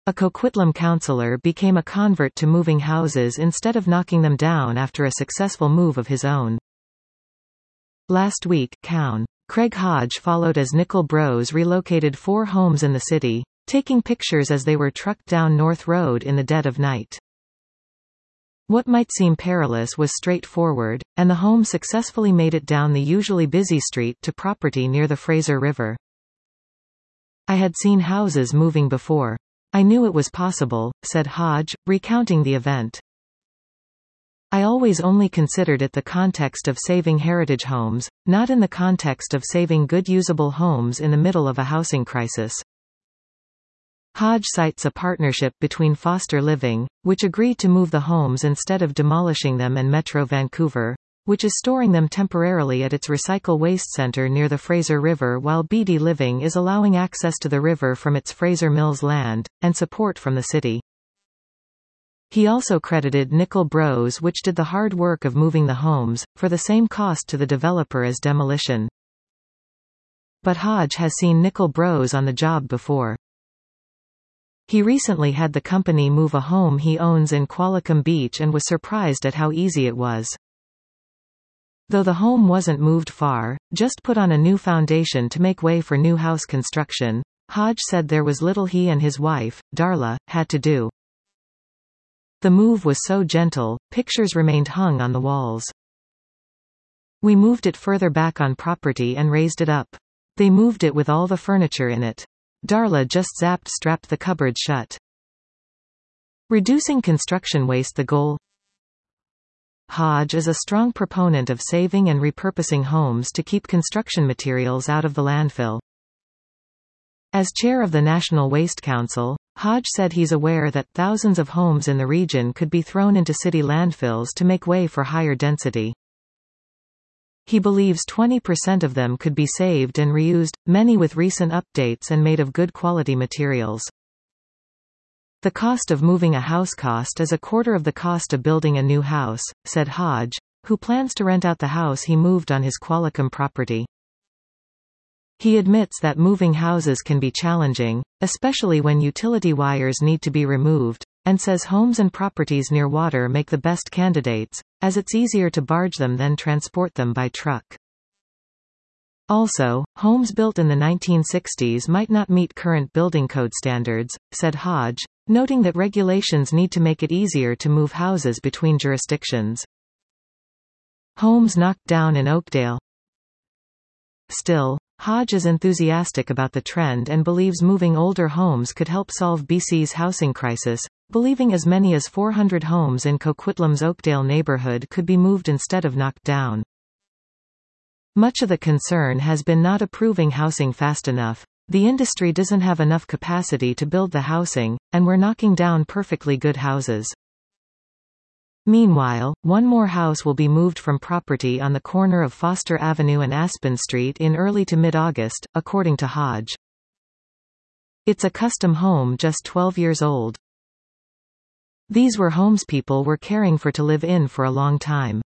A Coquitlam councillor became a convert to moving houses instead of knocking them down after a successful move of his own. Last week, Cown. Craig Hodge followed as Nicol Bros relocated 4 homes in the city, taking pictures as they were trucked down North Road in the dead of night. What might seem perilous was straightforward, and the home successfully made it down the usually busy street to property near the Fraser River. I had seen houses moving before. I knew it was possible, said Hodge, recounting the event. I always only considered it the context of saving heritage homes, not in the context of saving good usable homes in the middle of a housing crisis. Hodge cites a partnership between Foster Living, which agreed to move the homes instead of demolishing them, and Metro Vancouver, which is storing them temporarily at its recycle waste centre near the Fraser River, while BD Living is allowing access to the river from its Fraser Mills land, and support from the city. He also credited Nicol Bros, which did the hard work of moving the homes, for the same cost to the developer as demolition. But Hodge has seen Nicol Bros on the job before. He recently had the company move a home he owns in Qualicum Beach and was surprised at how easy it was. Though the home wasn't moved far, just put on a new foundation to make way for new house construction, Hodge said there was little he and his wife, Darla, had to do. The move was so gentle, pictures remained hung on the walls. We moved it further back on property and raised it up. They moved it with all the furniture in it. Darla just strapped the cupboard shut. Reducing construction waste the goal. Hodge is a strong proponent of saving and repurposing homes to keep construction materials out of the landfill. As chair of the National Waste Council, Hodge said he's aware that thousands of homes in the region could be thrown into city landfills to make way for higher density. He believes 20% of them could be saved and reused, many with recent updates and made of good quality materials. The cost of moving a house is a quarter of the cost of building a new house, said Hodge, who plans to rent out the house he moved on his Qualicum property. He admits that moving houses can be challenging, especially when utility wires need to be removed, and says homes and properties near water make the best candidates, as it's easier to barge them than transport them by truck. Also, homes built in the 1960s might not meet current building code standards, said Hodge, noting that regulations need to make it easier to move houses between jurisdictions. Homes knocked down in Oakdale. Still, Hodge is enthusiastic about the trend and believes moving older homes could help solve BC's housing crisis, believing as many as 400 homes in Coquitlam's Oakdale neighbourhood could be moved instead of knocked down. Much of the concern has been not approving housing fast enough. The industry doesn't have enough capacity to build the housing, and we're knocking down perfectly good houses. Meanwhile, one more house will be moved from property on the corner of Foster Avenue and Aspen Street in early to mid-August, according to Hodge. It's a custom home just 12 years old. These were homes people were caring for to live in for a long time.